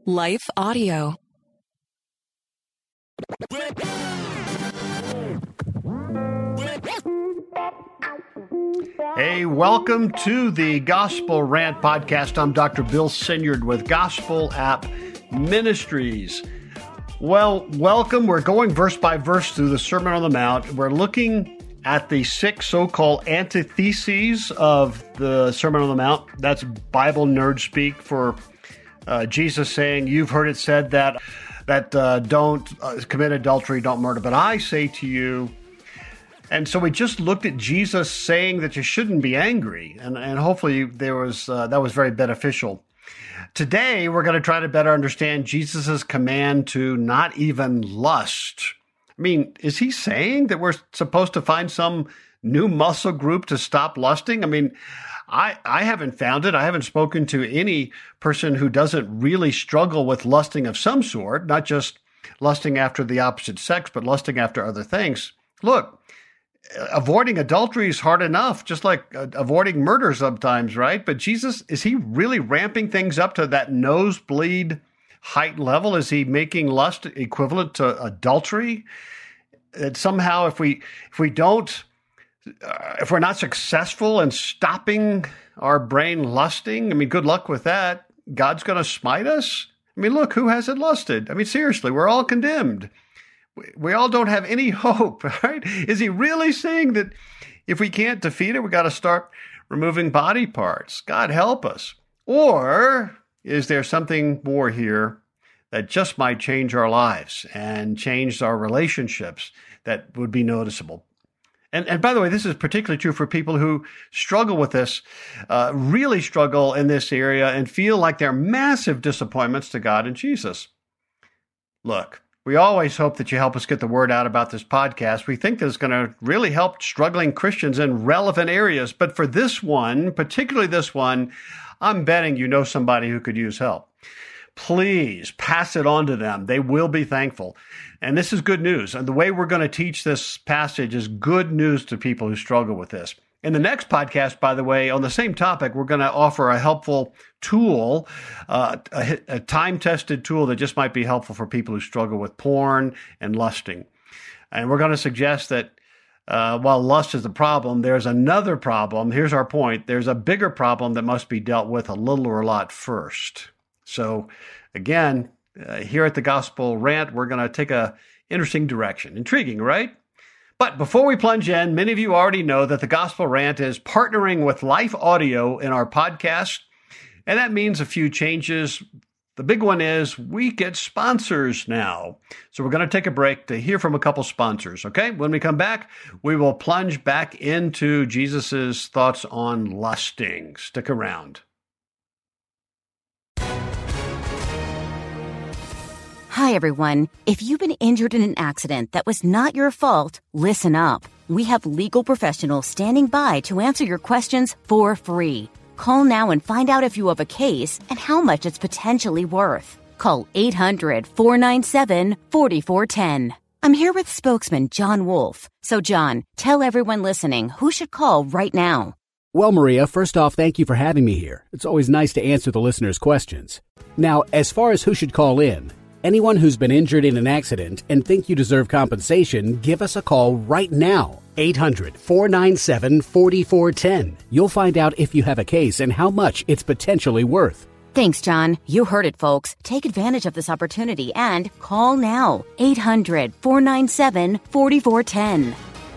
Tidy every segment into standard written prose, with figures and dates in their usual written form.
Life Audio. Hey, welcome to the Gospel Rant Podcast. I'm Dr. Bill Sinyard with Gospel App Ministries. Well, welcome. We're going verse by verse through the Sermon on the Mount. We're looking at the 6 so-called antitheses of the Sermon on the Mount. That's Bible nerd speak for Jesus saying, you've heard it said that don't commit adultery, don't murder. But I say to you, and so we just looked at Jesus saying that you shouldn't be angry. And hopefully that was very beneficial. Today, we're going to try to better understand Jesus' command to not even lust. I mean, is he saying that we're supposed to find some new muscle group to stop lusting? I mean, I haven't found it. I haven't spoken to any person who doesn't really struggle with lusting of some sort, not just lusting after the opposite sex, but lusting after other things. Look, avoiding adultery is hard enough, just like avoiding murder sometimes, right? But Jesus, is he really ramping things up to that nosebleed height level? Is he making lust equivalent to adultery? That somehow if we're not successful in stopping our brain lusting, I mean, good luck with that. God's going to smite us? I mean, look, who hasn't lusted? I mean, seriously, we're all condemned. We all don't have any hope, right? Is he really saying that if we can't defeat it, we got to start removing body parts? God help us. Or is there something more here that just might change our lives and change our relationships that would be noticeable? And by the way, this is particularly true for people who struggle with this, really struggle in this area and feel like they're massive disappointments to God and Jesus. Look, we always hope that you help us get the word out about this podcast. We think that it's going to really help struggling Christians in relevant areas. But for this one, particularly this one, I'm betting you know somebody who could use help. Please pass it on to them. They will be thankful. And this is good news. And the way we're going to teach this passage is good news to people who struggle with this. In the next podcast, by the way, on the same topic, we're going to offer a helpful tool, a time-tested tool that just might be helpful for people who struggle with porn and lusting. And we're going to suggest that while lust is the problem, there's another problem. Here's our point. There's a bigger problem that must be dealt with a little or a lot first. So again, here at the Gospel Rant, we're going to take a interesting direction. Intriguing, right? But before we plunge in, many of you already know that the Gospel Rant is partnering with Life Audio in our podcast. And that means a few changes. The big one is we get sponsors now. So we're going to take a break to hear from a couple sponsors, okay? When we come back, we will plunge back into Jesus's thoughts on lusting. Stick around. Hi, everyone. If you've been injured in an accident that was not your fault, listen up. We have legal professionals standing by to answer your questions for free. Call now and find out if you have a case and how much it's potentially worth. Call 800-497-4410. I'm here with spokesman John Wolf. So, John, tell everyone listening who should call right now. Well, Maria, first off, thank you for having me here. It's always nice to answer the listeners' questions. Now, as far as who should call in, anyone who's been injured in an accident and think you deserve compensation, give us a call right now. 800-497-4410. You'll find out if you have a case and how much it's potentially worth. Thanks, John. You heard it, folks. Take advantage of this opportunity and call now. 800-497-4410.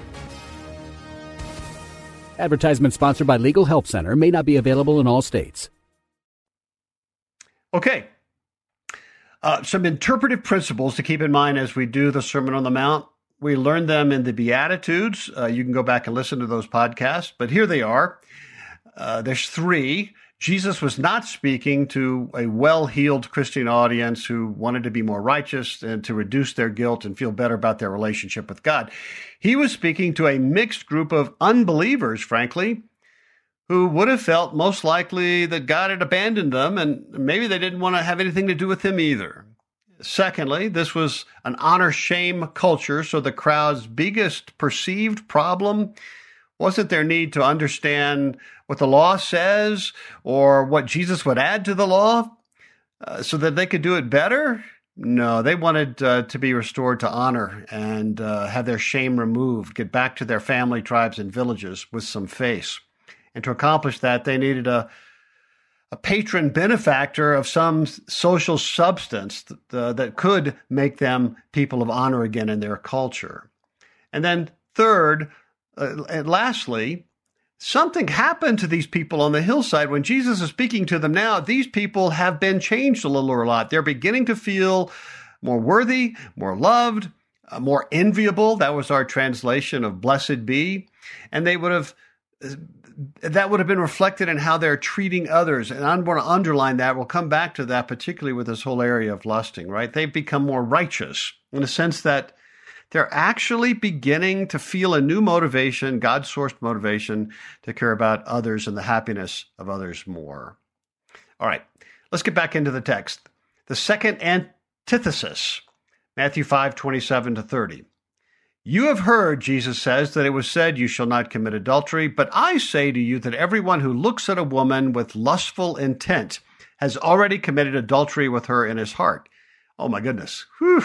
Advertisement sponsored by Legal Help Center. May not be available in all states. Okay. Some interpretive principles to keep in mind as we do the Sermon on the Mount. We learned them in the Beatitudes. You can go back and listen to those podcasts, but here they are. There's 3. Jesus was not speaking to a well-heeled Christian audience who wanted to be more righteous and to reduce their guilt and feel better about their relationship with God. He was speaking to a mixed group of unbelievers, frankly, who would have felt most likely that God had abandoned them, and maybe they didn't want to have anything to do with him either. Secondly, this was an honor-shame culture, so the crowd's biggest perceived problem wasn't their need to understand what the law says or what Jesus would add to the law. so that they could do it better? No, they wanted to be restored to honor and have their shame removed, get back to their family, tribes, and villages with some face. And to accomplish that, they needed a patron benefactor of some social substance that could make them people of honor again in their culture. And then third, and lastly, something happened to these people on the hillside. When Jesus is speaking to them now, these people have been changed a little or a lot. They're beginning to feel more worthy, more loved, more enviable. That was our translation of blessed be. And that would have been reflected in how they're treating others. And I'm going to underline that. We'll come back to that, particularly with this whole area of lusting, right? They've become more righteous in the sense that they're actually beginning to feel a new motivation, God-sourced motivation, to care about others and the happiness of others more. All right, let's get back into the text. The second antithesis, Matthew 5:27-30. You have heard, Jesus says, that it was said, you shall not commit adultery. But I say to you that everyone who looks at a woman with lustful intent has already committed adultery with her in his heart. Oh, my goodness. Whew.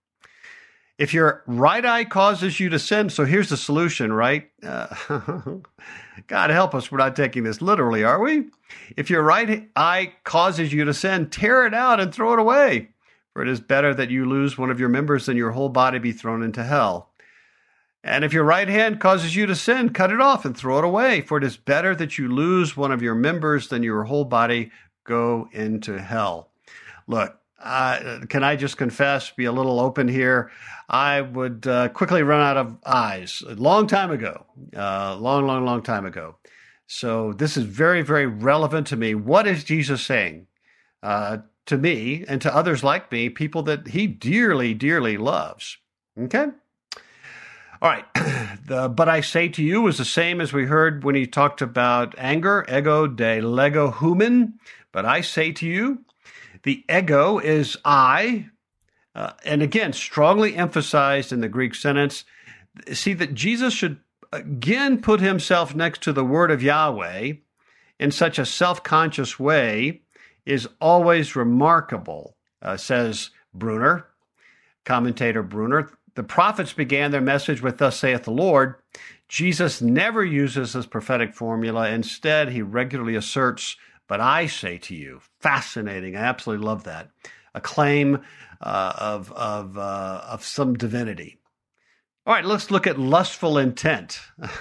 If your right eye causes you to sin, so here's the solution, right? God help us, we're not taking this literally, are we? If your right eye causes you to sin, tear it out and throw it away. For it is better that you lose one of your members than your whole body be thrown into hell. And if your right hand causes you to sin, cut it off and throw it away. For it is better that you lose one of your members than your whole body go into hell. Look, can I just confess, be a little open here? I would quickly run out of eyes a long time ago, long time ago. So this is very, very relevant to me. What is Jesus saying to me and to others like me, people that he dearly, dearly loves? Okay? All right. But I say to you is the same as we heard when he talked about anger, ego de lego human. But I say to you, the ego is I, and again, strongly emphasized in the Greek sentence. See that Jesus should again put himself next to the word of Yahweh in such a self-conscious way is always remarkable, says Bruner, commentator Bruner. The prophets began their message with, thus saith the Lord. Jesus never uses this prophetic formula. Instead, he regularly asserts, but I say to you. Fascinating. I absolutely love that. A claim of some divinity. All right, let's look at lustful intent.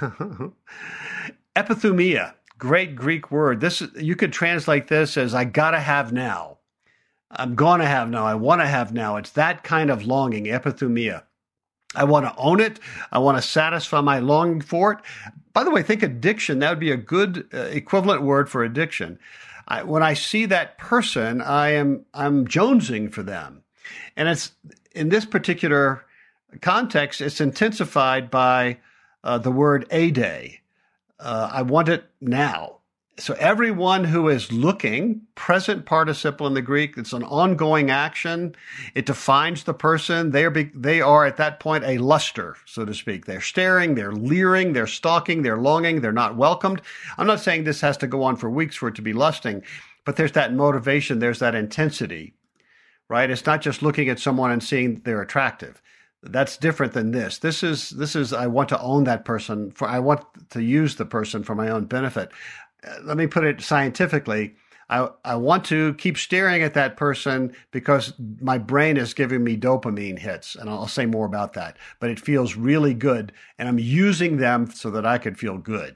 Epithumia, great Greek word. This you could translate this as I gotta have now. I'm gonna have now. I want to have now. It's that kind of longing, epithumia. I want to own it. I want to satisfy my longing for it. By the way, think addiction. That would be a good equivalent word for addiction. When I see that person, I'm jonesing for them. And it's in this particular context, it's intensified by the word ade. I want it now. So everyone who is looking, present participle in the Greek, it's an ongoing action. It defines the person. They are at that point a luster, so to speak. They're staring, they're leering, they're stalking, they're longing, they're not welcomed. I'm not saying this has to go on for weeks for it to be lusting, but there's that motivation, there's that intensity, right? It's not just looking at someone and seeing they're attractive. That's different than this. This is I want to own that person. I want to use the person for my own benefit. Let me put it scientifically. I want to keep staring at that person because my brain is giving me dopamine hits, and I'll say more about that. But it feels really good, and I'm using them so that I could feel good.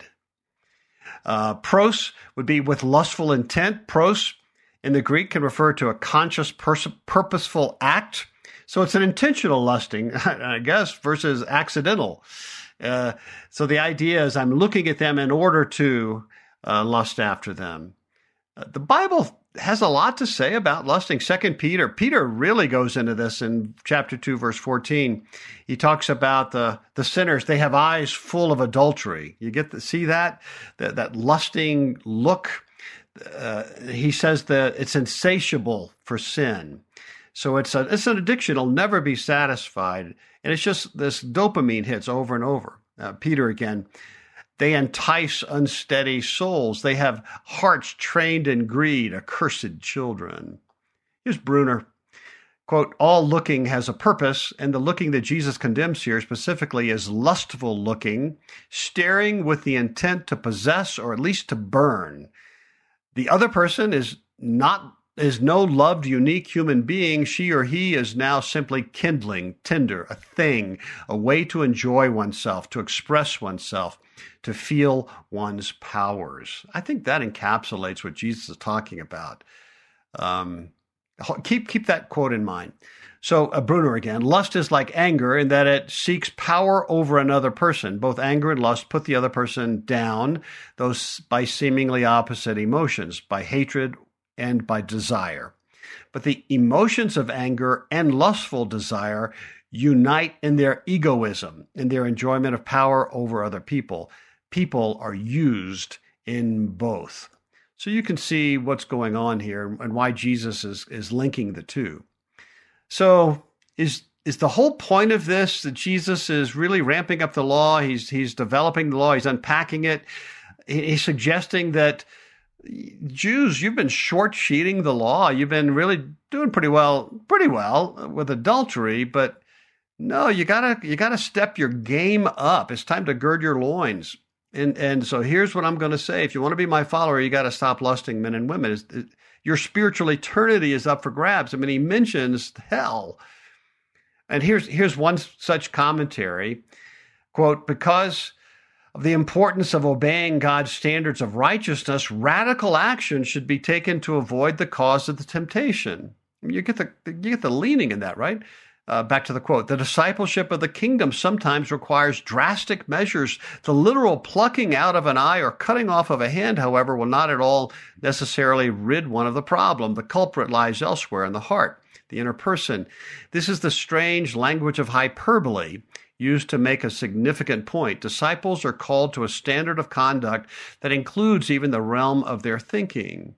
Pros would be with lustful intent. Pros in the Greek can refer to a conscious, purposeful act. So it's an intentional lusting, I guess, versus accidental. So the idea is I'm looking at them in order to lust after them. The Bible has a lot to say about lusting. Peter really goes into this in chapter 2, verse 14. He talks about the sinners. They have eyes full of adultery. You get to see that lusting look. He says that it's insatiable for sin. So it's an addiction. It'll never be satisfied. And it's just this dopamine hits over and over. Peter again. They entice unsteady souls. They have hearts trained in greed, accursed children. Here's Bruner. Quote, all looking has a purpose, and the looking that Jesus condemns here specifically is lustful looking, staring with the intent to possess or at least to burn. The other person is no loved, unique human being. She or he is now simply kindling, tinder, a thing, a way to enjoy oneself, to express oneself, to feel one's powers. I think that encapsulates what Jesus is talking about. Keep that quote in mind. So Bruner again, lust is like anger in that it seeks power over another person. Both anger and lust put the other person down, those by seemingly opposite emotions, by hatred and by desire. But the emotions of anger and lustful desire unite in their egoism, in their enjoyment of power over other people. People are used in both. So you can see what's going on here and why Jesus is linking the two. So is the whole point of this that Jesus is really ramping up the law? He's developing the law. He's unpacking it. He's suggesting that Jews, you've been short-sheeting the law. You've been really doing pretty well with adultery, but no, you gotta step your game up. It's time to gird your loins. And so here's what I'm going to say. If you want to be my follower, you got to stop lusting men and women. Your spiritual eternity is up for grabs. I mean, he mentions hell. And here's one such commentary, quote, because of the importance of obeying God's standards of righteousness, radical action should be taken to avoid the cause of the temptation. You get the leaning in that, right? Back to the quote, the discipleship of the kingdom sometimes requires drastic measures. The literal plucking out of an eye or cutting off of a hand, however, will not at all necessarily rid one of the problem. The culprit lies elsewhere in the heart, the inner person. This is the strange language of hyperbole used to make a significant point. Disciples are called to a standard of conduct that includes even the realm of their thinking.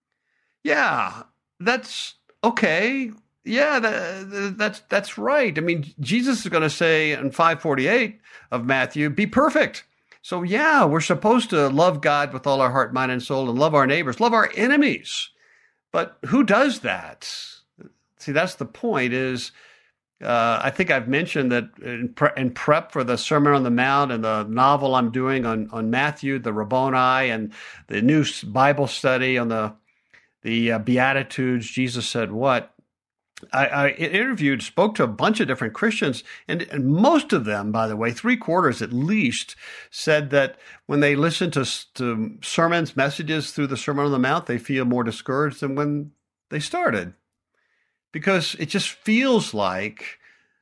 Yeah, that's okay. Yeah, that's right. I mean, Jesus is going to say in 5:48 of Matthew, be perfect. So yeah, we're supposed to love God with all our heart, mind, and soul and love our neighbors, love our enemies. But who does that? See, that's the point is, I think I've mentioned that in prep for the Sermon on the Mount and the novel I'm doing on Matthew, the Rabboni, and the new Bible study on the Beatitudes, Jesus said what? I spoke to a bunch of different Christians, and most of them, by the way, 3/4 at least, said that when they listen to sermons, messages through the Sermon on the Mount, they feel more discouraged than when they started. Because it just feels like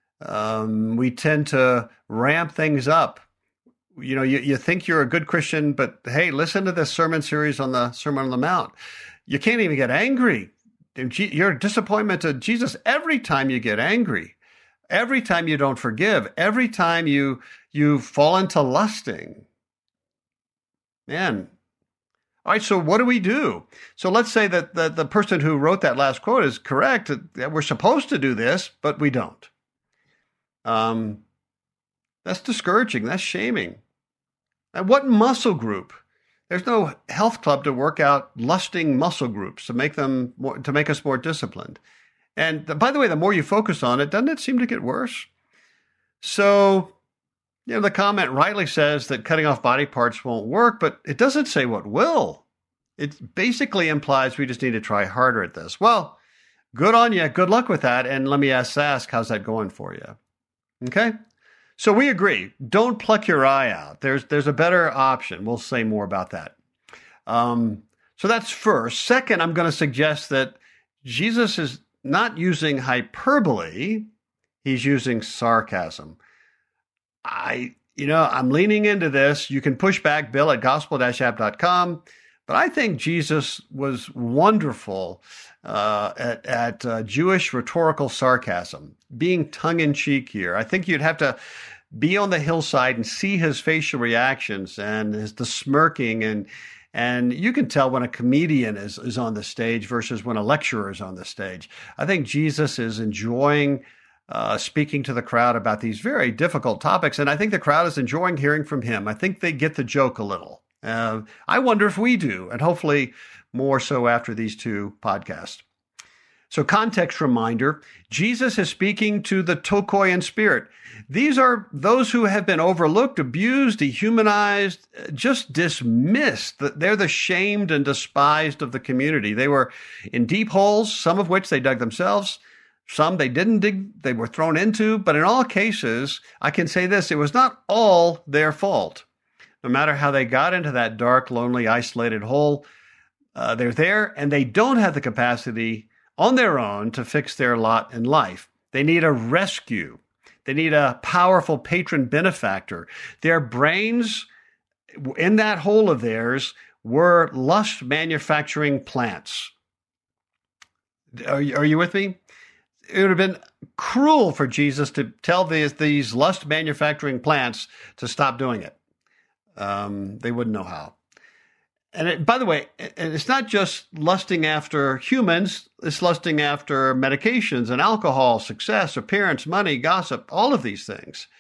we tend to ramp things up. You know, you think you're a good Christian, but hey, listen to this sermon series on the Sermon on the Mount. You can't even get angry. You're a disappointment to Jesus every time you get angry, every time you don't forgive, every time you fall into lusting. Man. All right, so what do we do? So let's say that the person who wrote that last quote is correct, that we're supposed to do this, but we don't. That's discouraging. That's shaming. And what muscle group? There's no health club to work out lusting muscle groups to make us more disciplined. And by the way, the more you focus on it, doesn't it seem to get worse? So, the comment rightly says that cutting off body parts won't work, but it doesn't say what will. It basically implies we just need to try harder at this. Well, good on you. Good luck with that. And let me ask, how's that going for you? Okay? So we agree. Don't pluck your eye out. There's a better option. We'll say more about that. So that's first. Second, I'm going to suggest that Jesus is not using hyperbole. He's using sarcasm. I'm leaning into this. You can push back, Bill, at gospel-app.com. But I think Jesus was wonderful at Jewish rhetorical sarcasm, being tongue-in-cheek here. I think you'd have to be on the hillside and see his facial reactions and the smirking, and you can tell when a comedian is on the stage versus when a lecturer is on the stage. I think Jesus is enjoying speaking to the crowd about these very difficult topics, and I think the crowd is enjoying hearing from him. I think they get the joke a little. I wonder if we do, and hopefully more so after these two podcasts. So context reminder, Jesus is speaking to the Tokoian spirit. These are those who have been overlooked, abused, dehumanized, just dismissed. They're the shamed and despised of the community. They were in deep holes, some of which they dug themselves. Some they didn't dig, they were thrown into. But in all cases, I can say this, it was not all their fault. No matter how they got into that dark, lonely, isolated hole, they're there and they don't have the capacity on their own to fix their lot in life. They need a rescue. They need a powerful patron benefactor. Their brains in that hole of theirs were lust manufacturing plants. Are you with me? It would have been cruel for Jesus to tell these lust manufacturing plants to stop doing it. They wouldn't know how. And by the way, it's not just lusting after humans, it's lusting after medications and alcohol, success, appearance, money, gossip, all of these things.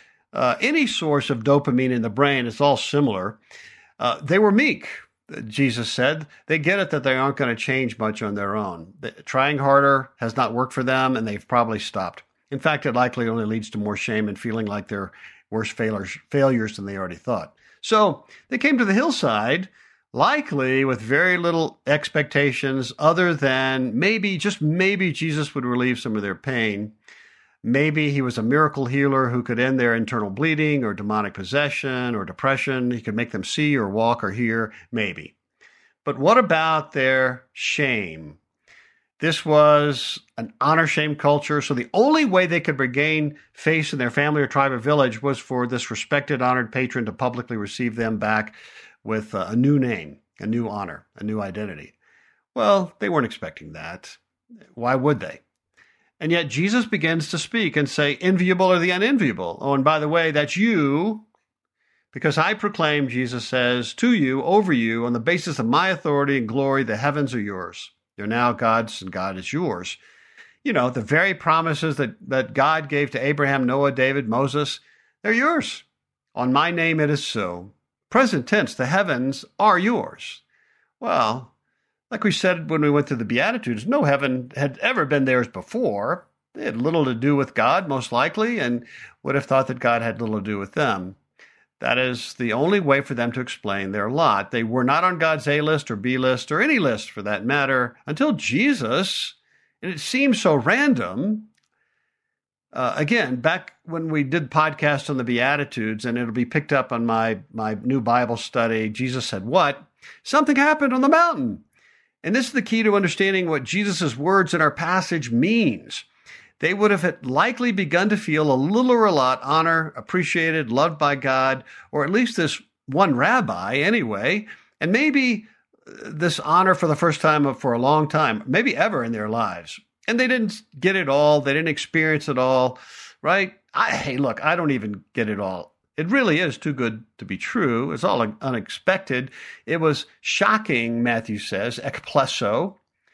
Any source of dopamine in the brain is all similar. They were meek, Jesus said. They get it that they aren't going to change much on their own. Trying harder has not worked for them, and they've probably stopped. In fact, it likely only leads to more shame and feeling like they're worse failures than they already thought. So they came to the hillside, likely with very little expectations other than maybe, just maybe, Jesus would relieve some of their pain. Maybe he was a miracle healer who could end their internal bleeding or demonic possession or depression. He could make them see or walk or hear, maybe. But what about their shame? This was an honor-shame culture, so the only way they could regain face in their family or tribe or village was for this respected, honored patron to publicly receive them back with a new name, a new honor, a new identity. Well, they weren't expecting that. Why would they? And yet Jesus begins to speak and say, enviable are the unenviable. Oh, and by the way, that's you, because I proclaim, Jesus says, to you, over you, on the basis of my authority and glory, the heavens are yours. They're now God's and God is yours. You know, the very promises that God gave to Abraham, Noah, David, Moses, they're yours. On my name it is so. Present tense, the heavens are yours. Well, like we said when we went through the Beatitudes, no heaven had ever been theirs before. They had little to do with God, most likely, and would have thought that God had little to do with them. That is the only way for them to explain their lot. They were not on God's A list or B list or any list for that matter until Jesus, and it seems so random. Again, back when we did podcasts on the Beatitudes, and it'll be picked up on my new Bible study, Jesus said what? Something happened on the mountain. And this is the key to understanding what Jesus' words in our passage means. They would have likely begun to feel a little or a lot honor, appreciated, loved by God, or at least this one rabbi anyway, and maybe this honor for the first time for a long time, maybe ever in their lives. And they didn't get it all. They didn't experience it all, right? Hey, look, I don't even get it all. It really is too good to be true. It's all unexpected. It was shocking, Matthew says, ekplesso.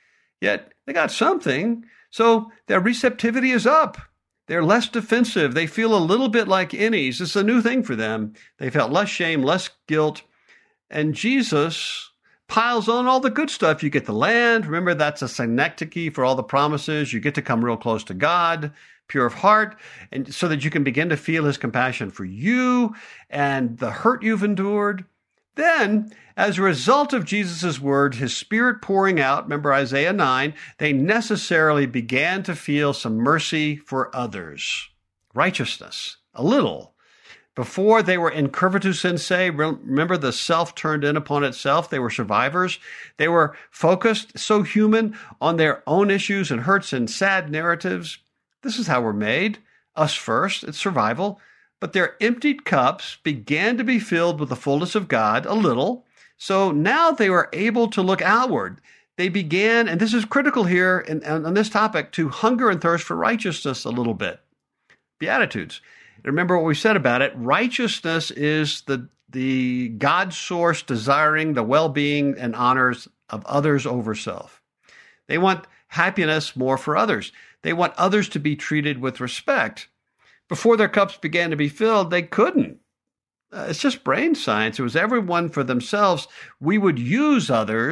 Yet they got something. So their receptivity is up. They're less defensive. They feel a little bit like innies. It's a new thing for them. They felt less shame, less guilt. And Jesus piles on all the good stuff. You get the land. Remember, that's a synecdoche for all the promises. You get to come real close to God, pure of heart, and so that you can begin to feel his compassion for you and the hurt you've endured. Then, as a result of Jesus' word, his spirit pouring out, remember Isaiah 9, they necessarily began to feel some mercy for others. Righteousness, a little. Before they were incurvatus in se, remember the self turned in upon itself. They were survivors. They were focused, so human, on their own issues and hurts and sad narratives. This is how we're made. Us first, it's survival. But their emptied cups began to be filled with the fullness of God, a little. So now they were able to look outward. They began, and this is critical here on this topic, to hunger and thirst for righteousness a little bit. Beatitudes. Remember what we said about it. Righteousness is the God source desiring the well-being and honors of others over self. They want happiness more for others. They want others to be treated with respect. Before their cups began to be filled, they couldn't. It's just brain science. It was everyone for themselves. We would use others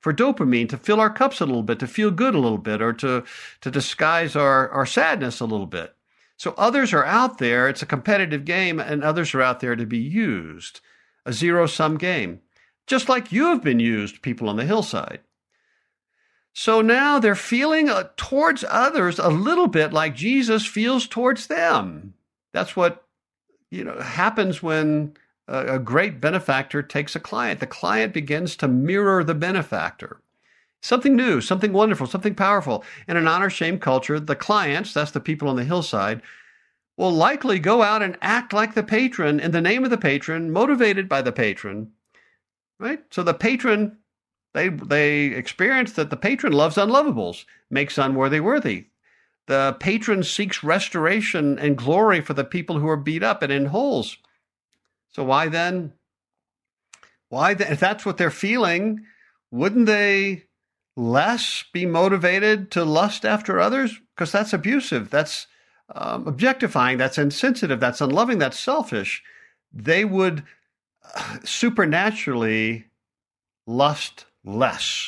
for dopamine to fill our cups a little bit, to feel good a little bit, or to disguise our sadness a little bit. So others are out there. It's a competitive game, and others are out there to be used. A zero-sum game. Just like you have been used, people on the hillside. So now they're feeling towards others a little bit like Jesus feels towards them. That's what happens when a great benefactor takes a client. The client begins to mirror the benefactor. Something new, something wonderful, something powerful. In an honor-shame culture, the clients, that's the people on the hillside, will likely go out and act like the patron in the name of the patron, motivated by the patron, right? So the patron, they experience that the patron loves unlovables, makes unworthy worthy. The patron seeks restoration and glory for the people who are beat up and in holes. So why then, if that's what they're feeling, wouldn't they less be motivated to lust after others? Because that's abusive, that's objectifying, that's insensitive, that's unloving, that's selfish. They would supernaturally lust less.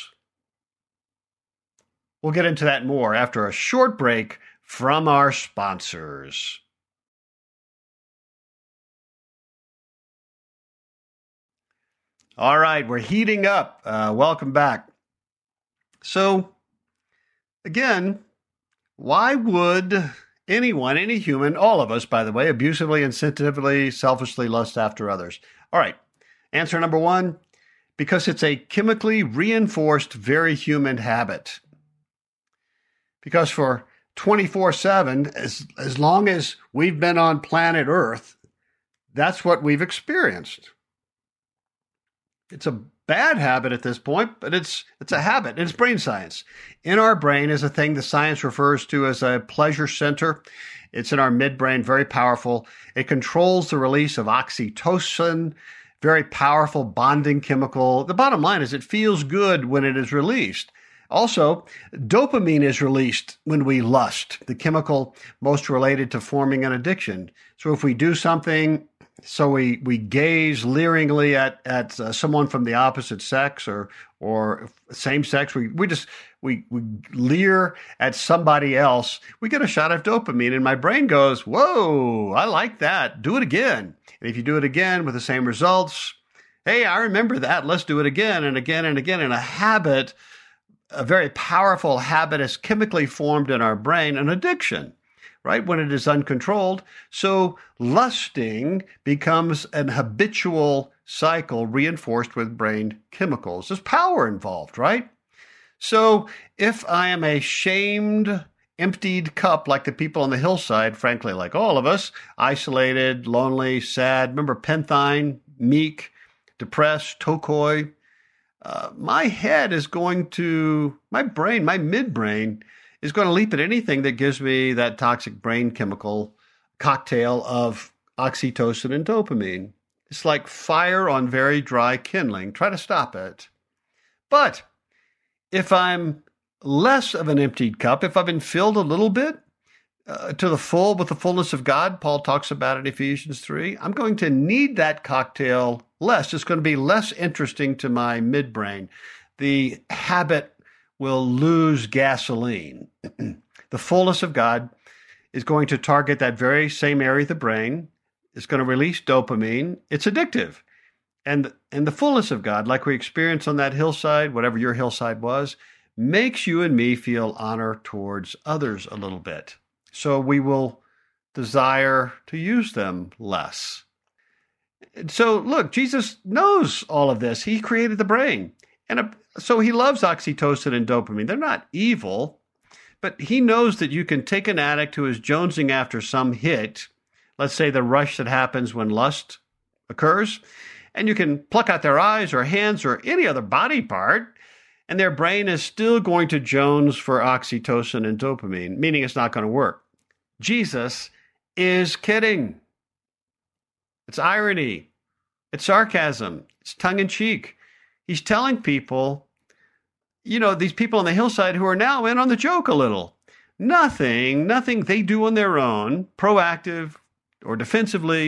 We'll get into that more after a short break from our sponsors. All right, we're heating up. Welcome back. So, again, why would anyone, any human, all of us, by the way, abusively, insensitively, selfishly lust after others? All right, answer number one, because it's a chemically reinforced, very human habit. Because for 24/7, as long as we've been on planet Earth, that's what we've experienced. It's a bad habit at this point, but it's a habit. It's brain science. In our brain is a thing the science refers to as a pleasure center. It's in our midbrain, very powerful. It controls the release of oxytocin, very powerful bonding chemical. The bottom line is it feels good when it is released. Also, dopamine is released when we lust, the chemical most related to forming an addiction. So if we do something, so we gaze leeringly at someone from the opposite sex or same sex, we leer at somebody else, we get a shot of dopamine, and my brain goes, whoa, I like that. Do it again. And if you do it again with the same results, hey, I remember that. Let's do it again and again and again. And a very powerful habit is chemically formed in our brain, an addiction, right, when it is uncontrolled. So lusting becomes an habitual cycle reinforced with brain chemicals. There's power involved, right? So if I am a shamed, emptied cup like the people on the hillside, frankly, like all of us, isolated, lonely, sad, remember Penthine, meek, depressed, tokoi, my head is going to, my brain, my midbrain is going to leap at anything that gives me that toxic brain chemical cocktail of oxytocin and dopamine. It's like fire on very dry kindling. Try to stop it. But if I'm less of an emptied cup, if I've been filled a little bit to the full with the fullness of God, Paul talks about in Ephesians 3, I'm going to need that cocktail less. It's going to be less interesting to my midbrain. The habit will lose gasoline. The fullness of God is going to target that very same area of the brain. It's going to release dopamine. It's addictive. And the fullness of God, like we experienced on that hillside, whatever your hillside was, makes you and me feel honor towards others a little bit. So we will desire to use them less. So look, Jesus knows all of this. He created the brain. And so he loves oxytocin and dopamine. They're not evil, but he knows that you can take an addict who is jonesing after some hit, let's say the rush that happens when lust occurs, and you can pluck out their eyes or hands or any other body part, and their brain is still going to jones for oxytocin and dopamine, meaning it's not going to work. Jesus is kidding. It's irony. It's sarcasm. It's tongue-in-cheek. He's telling people, these people on the hillside who are now in on the joke a little. Nothing they do on their own, proactive or defensively,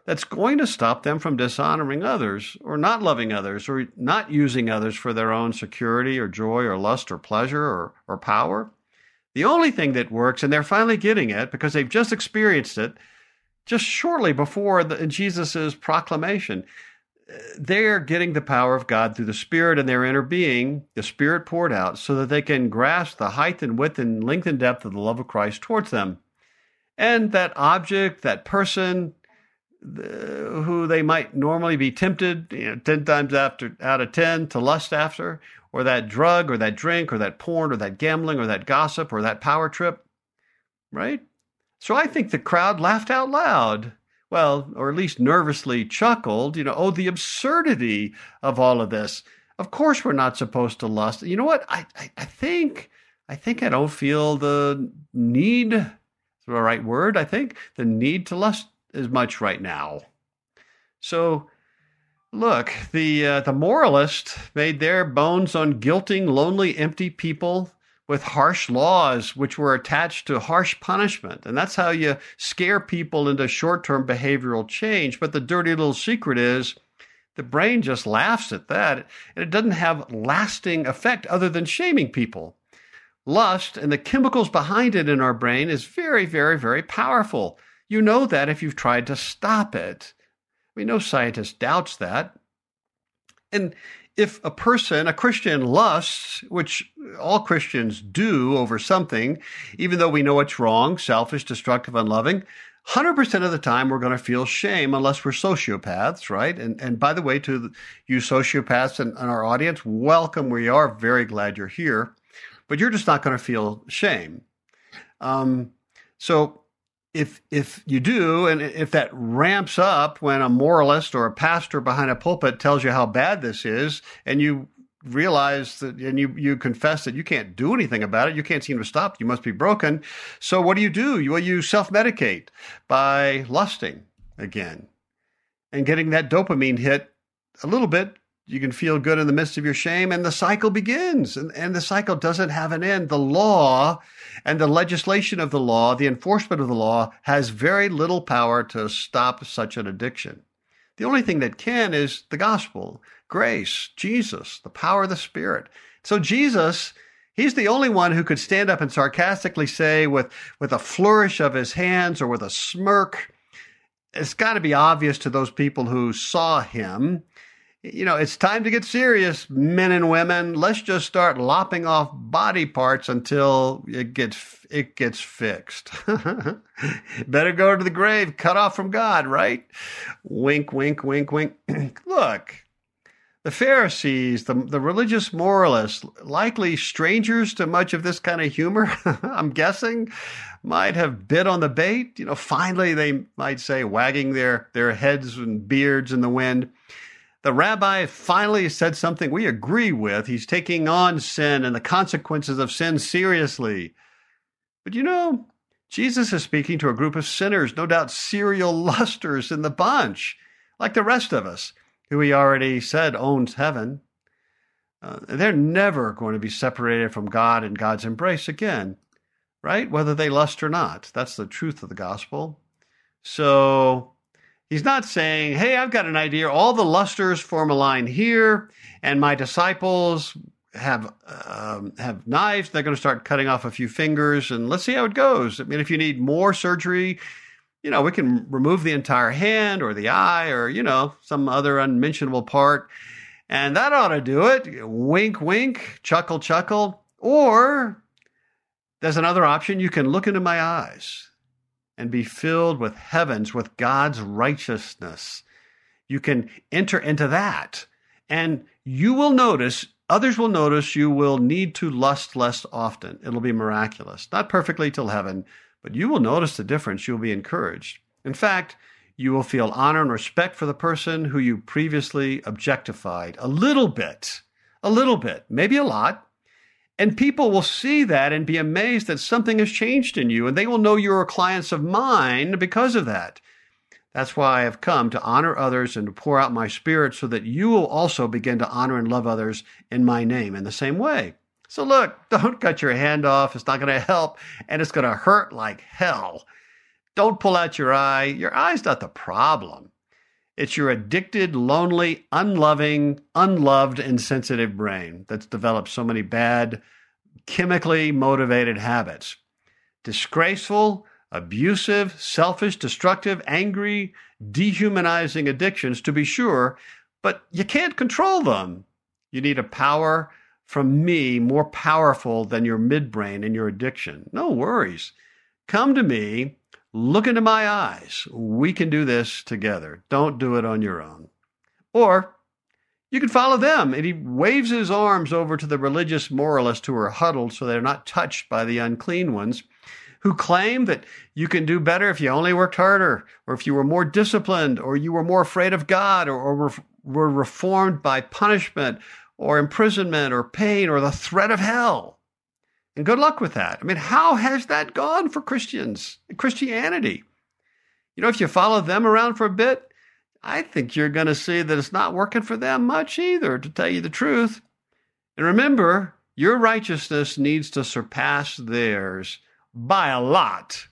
that's going to stop them from dishonoring others or not loving others or not using others for their own security or joy or lust or pleasure or power. The only thing that works, and they're finally getting it because they've just experienced it just shortly before Jesus' proclamation, they're getting the power of God through the Spirit in their inner being, the Spirit poured out, so that they can grasp the height and width and length and depth of the love of Christ towards them. And that object, that person, who they might normally be tempted, 10 times out of 10 to lust after, or that drug or that drink or that porn or that gambling or that gossip or that power trip, right? So I think the crowd laughed out loud, well, or at least nervously chuckled, oh, the absurdity of all of this. Of course we're not supposed to lust. You know what? I think I don't feel the need, is the right word, I think, the need to lust as much right now. So, look, the moralists made their bones on guilting lonely, empty people with harsh laws which were attached to harsh punishment. And that's how you scare people into short-term behavioral change. But the dirty little secret is the brain just laughs at that, and it doesn't have lasting effect other than shaming people. Lust and the chemicals behind it in our brain is very, very, very powerful. You know that if you've tried to stop it. No scientist doubts that. And if a Christian lusts, which all Christians do over something, even though we know it's wrong, selfish, destructive, unloving, 100% of the time we're going to feel shame unless we're sociopaths, right? And by the way, to you sociopaths in our audience, welcome. We are very glad you're here, but you're just not going to feel shame. So if you do, and if that ramps up when a moralist or a pastor behind a pulpit tells you how bad this is, and you realize that, and you confess that you can't do anything about it, you can't seem to stop, you must be broken. So what do? You self-medicate by lusting again and getting that dopamine hit a little bit. You can feel good in the midst of your shame, and the cycle begins. And the cycle doesn't have an end. The law and the legislation of the law, the enforcement of the law, has very little power to stop such an addiction. The only thing that can is the gospel, grace, Jesus, the power of the Spirit. So Jesus, he's the only one who could stand up and sarcastically say with a flourish of his hands or with a smirk, it's got to be obvious to those people who saw him, it's time to get serious, men and women. Let's just start lopping off body parts until it gets fixed. Better go to the grave, cut off from God, right? Wink, wink, wink, wink. Look, the Pharisees, the religious moralists, likely strangers to much of this kind of humor, I'm guessing, might have bit on the bait. Finally, they might say, wagging their heads and beards in the wind, the rabbi finally said something we agree with. He's taking on sin and the consequences of sin seriously. But Jesus is speaking to a group of sinners, no doubt serial lusters in the bunch, like the rest of us, who he already said owns heaven. They're never going to be separated from God and God's embrace again, right? Whether they lust or not. That's the truth of the gospel. So he's not saying, hey, I've got an idea. All the lusters form a line here, and my disciples have knives. They're going to start cutting off a few fingers, and let's see how it goes. If you need more surgery, we can remove the entire hand or the eye or, some other unmentionable part, and that ought to do it. Wink, wink, chuckle, chuckle. Or there's another option. You can look into my eyes and be filled with heavens, with God's righteousness. You can enter into that, and you will notice, others will notice, you will need to lust less often. It'll be miraculous. Not perfectly till heaven, but you will notice the difference. You'll be encouraged. In fact, you will feel honor and respect for the person who you previously objectified a little bit, maybe a lot. And people will see that and be amazed that something has changed in you, and they will know you are clients of mine because of that. That's why I have come to honor others and to pour out my Spirit so that you will also begin to honor and love others in my name in the same way. So look, don't cut your hand off. It's not going to help, and it's going to hurt like hell. Don't pull out your eye. Your eye's not the problem. It's your addicted, lonely, unloving, unloved, insensitive brain that's developed so many bad, chemically motivated habits. Disgraceful, abusive, selfish, destructive, angry, dehumanizing addictions, to be sure, but you can't control them. You need a power from me more powerful than your midbrain and your addiction. No worries. Come to me. Look into my eyes. We can do this together. Don't do it on your own. Or you can follow them. And he waves his arms over to the religious moralists who are huddled so they're not touched by the unclean ones, who claim that you can do better if you only worked harder, or if you were more disciplined, or you were more afraid of God, or were reformed by punishment, or imprisonment, or pain, or the threat of hell. And good luck with that. I mean, how has that gone for Christianity? If you follow them around for a bit, I think you're going to see that it's not working for them much either, to tell you the truth. And remember, your righteousness needs to surpass theirs by a lot.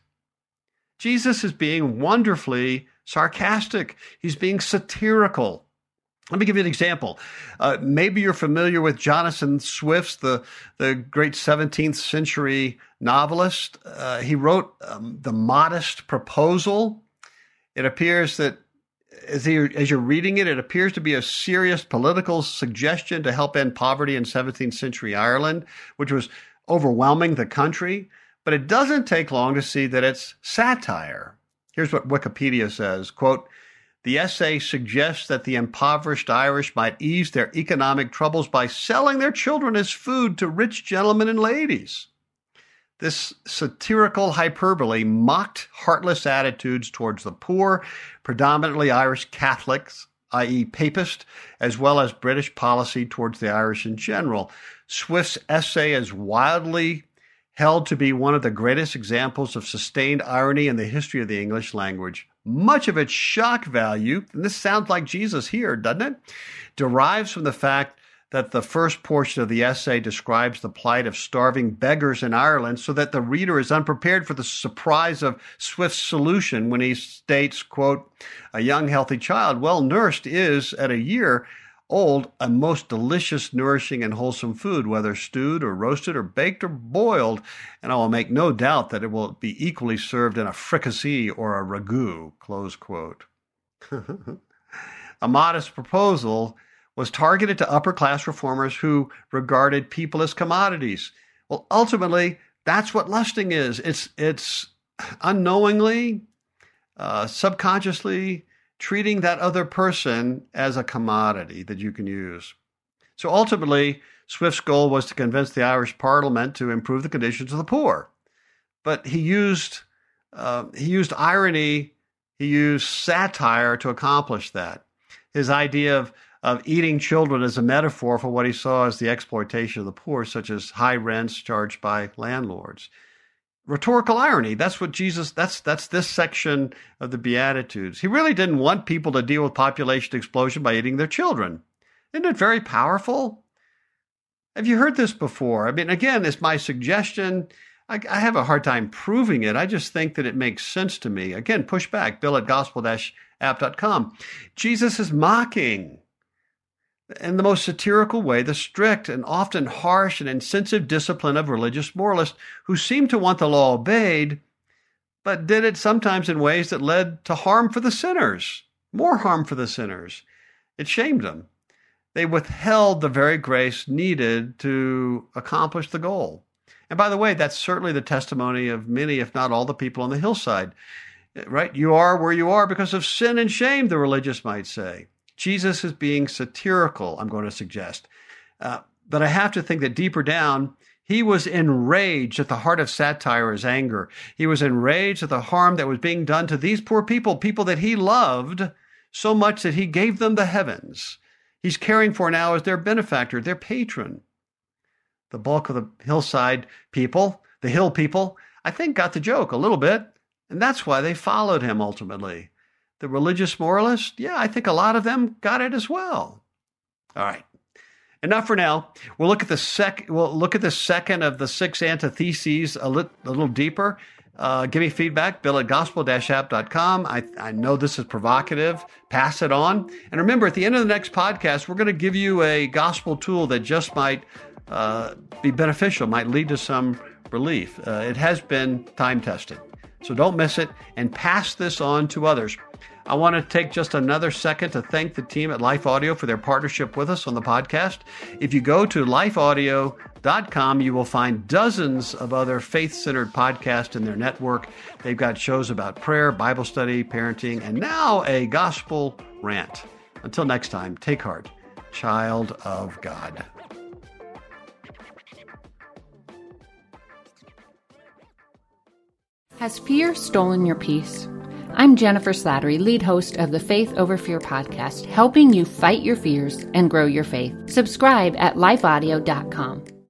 Jesus is being wonderfully sarcastic. He's being satirical. Let me give you an example. Maybe you're familiar with Jonathan Swift, the great 17th century novelist. He wrote The Modest Proposal. It appears that as you're reading it, it appears to be a serious political suggestion to help end poverty in 17th century Ireland, which was overwhelming the country. But it doesn't take long to see that it's satire. Here's what Wikipedia says, quote, "The essay suggests that the impoverished Irish might ease their economic troubles by selling their children as food to rich gentlemen and ladies." This satirical hyperbole mocked heartless attitudes towards the poor, predominantly Irish Catholics, i.e. Papist, as well as British policy towards the Irish in general. Swift's essay is widely held to be one of the greatest examples of sustained irony in the history of the English language. Much of its shock value, and this sounds like Jesus here, doesn't it, derives from the fact that the first portion of the essay describes the plight of starving beggars in Ireland, so that the reader is unprepared for the surprise of Swift's solution when he states, quote, "A young healthy child, well nursed, is, at a year old, a most delicious, nourishing, and wholesome food, whether stewed or roasted or baked or boiled, and I will make no doubt that it will be equally served in a fricassee or a ragout," close quote. A Modest Proposal was targeted to upper-class reformers who regarded people as commodities. Well, ultimately, that's what lusting is. It's unknowingly, subconsciously treating that other person as a commodity that you can use. So ultimately, Swift's goal was to convince the Irish Parliament to improve the conditions of the poor. But he used irony, he used satire to accomplish that. His idea of eating children as a metaphor for what he saw as the exploitation of the poor, such as high rents charged by landlords. Rhetorical irony, that's this section of the Beatitudes. He really didn't want people to deal with population explosion by eating their children. Isn't it very powerful? Have you heard this before? I mean, again, it's my suggestion. I have a hard time proving it. I just think that it makes sense to me. Again, push back, bill@gospel-app.com. Jesus is mocking, in the most satirical way, the strict and often harsh and insensitive discipline of religious moralists who seem to want the law obeyed, but did it sometimes in ways that led to harm for the sinners, more harm for the sinners. It shamed them. They withheld the very grace needed to accomplish the goal. And by the way, that's certainly the testimony of many, if not all, the people on the hillside, right? You are where you are because of sin and shame, the religious might say. Jesus is being satirical, I'm going to suggest. But I have to think that deeper down, he was enraged. At the heart of satire is anger. He was enraged at the harm that was being done to these poor people that he loved so much that he gave them the heavens. He's caring for now as their benefactor, their patron. The bulk of the hillside people, the hill people, I think got the joke a little bit, and that's why they followed him ultimately. The religious moralists, yeah, I think a lot of them got it as well. All right, enough for now. We'll look at the second of the 6 antitheses a little deeper Give me feedback, bill@gospel-app.com. I know this is provocative. Pass it on. And remember, at the end of the next podcast, we're going to give you a gospel tool that just might be beneficial, might lead to some relief. It has been time-tested. So don't miss it, and pass this on to others. I want to take just another second to thank the team at Life Audio for their partnership with us on the podcast. If you go to lifeaudio.com, you will find dozens of other faith-centered podcasts in their network. They've got shows about prayer, Bible study, parenting, and now a gospel rant. Until next time, take heart, child of God. Has fear stolen your peace? I'm Jennifer Slattery, lead host of the Faith Over Fear podcast, helping you fight your fears and grow your faith. Subscribe at lifeaudio.com.